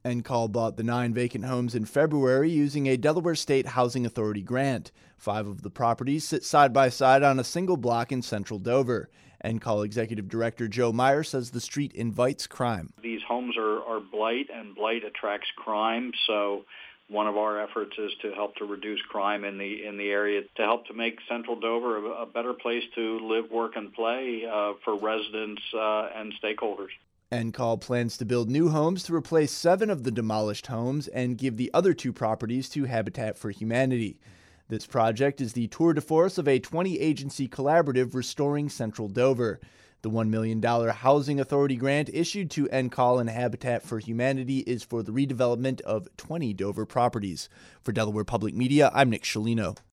NCall bought the 9 vacant homes in February using a Delaware State Housing Authority grant. 5 of the properties sit side by side on a single block in central Dover. NCall Executive Director Joe Meyer says the street invites crime. These homes are blight, and blight attracts crime, so one of our efforts is to help to reduce crime in the area, to help to make Central Dover a better place to live, work, and play for residents and stakeholders. NCall plans to build new homes to replace 7 of the demolished homes and give the other 2 properties to Habitat for Humanity. This project is the tour de force of a 20-agency collaborative restoring Central Dover. The $1 million Housing Authority grant issued to NCall and Habitat for Humanity is for the redevelopment of 20 Dover properties. For Delaware Public Media, I'm Nick Scialino.